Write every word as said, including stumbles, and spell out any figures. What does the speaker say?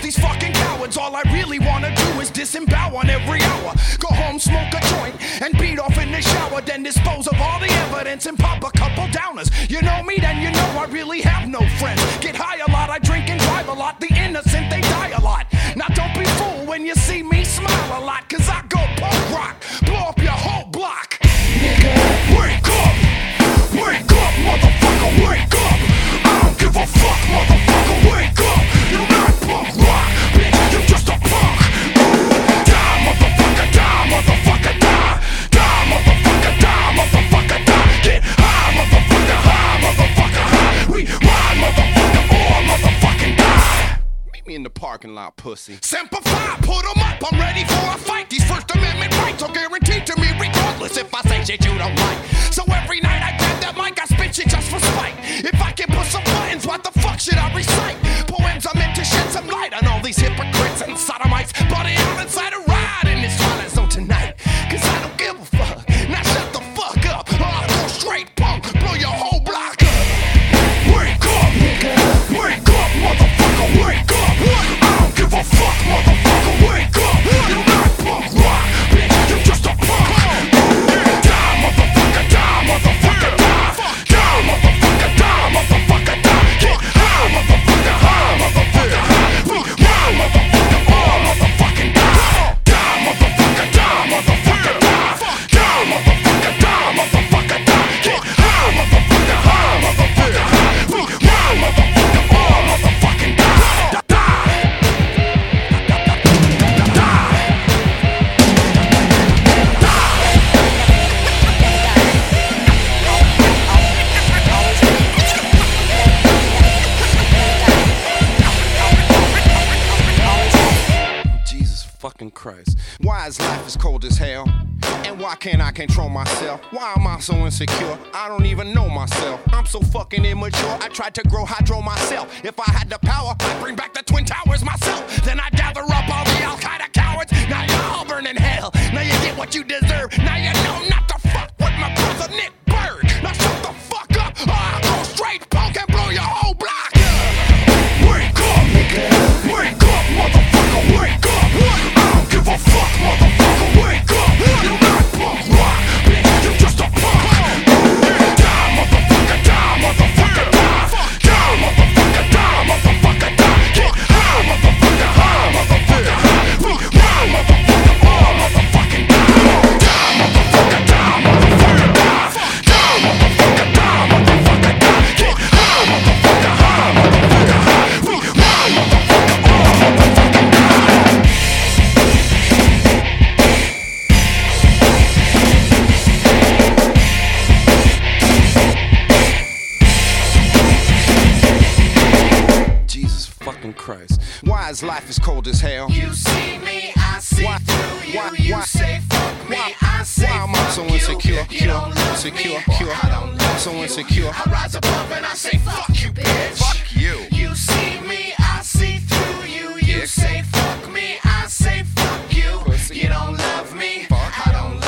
these fucking cowards. All I really wanna do is disembowel on every hour. Go home, smoke a joint, and beat off in the shower. Then dispose of all the evidence and pop a couple downers. You know me, then you know I really have no friends. Get high a lot, I drink and drive a lot. The innocent, they die a lot. Now don't be fooled when you see me smile a lot, cause I go punk rock, blow up your whole block. Nigga, wake up, wake up, motherfucker, wake up. I don't give a fuck, motherfucker, wake up. You're not punk rock, bitch, you're just a punk. Die, motherfucker, die, motherfucker, die. Die, motherfucker, die, motherfucker, die. Get high, motherfucker, high, motherfucker, high. We ride, motherfucker, all motherfucking die. Meet me in the parking lot, pussy. Semper Fi, put 'em up, I'm ready for a fight. These First Amendment rights are guaranteed to me regardless if I say shit you don't like. So every night I grab that mic, I spit shit just for spite. If I can push some buttons, what the fuck should I recite? Poems are meant to shed some light on all these hypocrites and sodomites. Body out inside a ride in this twilight zone tonight. Cause I don't give a fuck, now shut the fuck up, or I'll go straight punk, blow your whole block up. Wake up, nigga, wake up, motherfucker, wake up. I don't give a fuck, motherfucker, wake up. You're not punk rock, bitch, you're just a punk. Die, motherfucker, die, motherfucker, die. Die, motherfucker, die, motherfucker, die. Get high, motherfucker, high, motherfucker, high. We ride, motherfucker, all motherfucking die. Die, motherfucker, die, motherfucker, die. Die, motherfucker, die, motherfucker, die. Get high, motherfucker, high, motherfucker, high. We ride, motherfucker, all motherfucking die. Fucking Christ. Why is life as cold as hell? And why can't I control myself? Why am I so insecure? I don't even know myself. I'm so fucking immature. I tried to grow hydro myself. If I had the power, I'd bring back the Twin Towers myself. Then I'd gather up all the Al-Qaeda cowards. Now you're all burning in hell. Now you get what you deserve. Now you know not to fuck with my brother Nick Bird. Now shut the fuck up, or I'll go straight punk and blow your whole block up. Wake up, nigga. Wake up, motherfucker, wake up. I don't give a fuck, motherfucker, wake up. You're not punk rock, bitch, you're just a punk. Die, motherfucker, die, motherfucker, die. Die, motherfucker, die, motherfucker, die. Get high, motherfucker, high, motherfucker, high. We ride, motherfucker, all motherfucking die. Die, motherfucker, die, motherfucker, die. Die, motherfucker, die, motherfucker, die. Get high, motherfucker, high, motherfucker, high. We ride, motherfucker, all motherfucking die. Christ. Why is life as cold as hell? You see me, I see why, through you. Why, you why, say fuck me, why, I say why am I so insecure? You. You don't love insecure, me, cure. I don't love so insecure. I rise above and